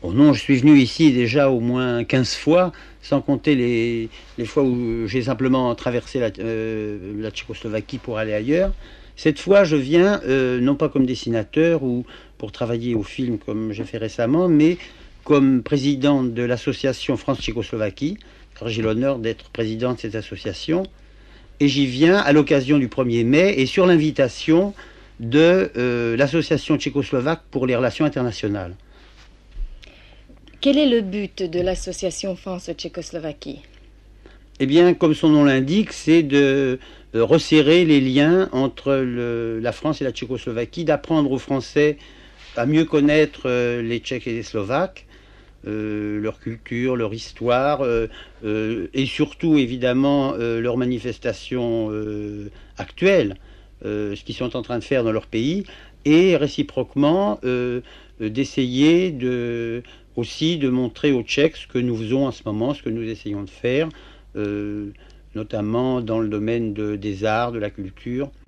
Oh non, je suis venu ici déjà au moins 15 fois, sans compter les fois où j'ai simplement traversé la Tchécoslovaquie pour aller ailleurs. Cette fois, je viens non pas comme dessinateur ou pour travailler au film comme j'ai fait récemment, mais comme président de l'association France-Tchécoslovaquie, car j'ai l'honneur d'être président de cette association. Et j'y viens à l'occasion du 1er mai et sur l'invitation de l'association tchécoslovaque pour les relations internationales. Quel est le but de l'association France-Tchécoslovaquie? Eh bien, comme son nom l'indique, c'est de resserrer les liens entre la France et la Tchécoslovaquie, d'apprendre aux Français à mieux connaître les Tchèques et les Slovaques, leur culture, leur histoire, et surtout, évidemment, leurs manifestations actuelles, ce qu'ils sont en train de faire dans leur pays, et réciproquement, d'essayer aussi de montrer aux Tchèques ce que nous faisons en ce moment, ce que nous essayons de faire, notamment dans le domaine des arts, de la culture.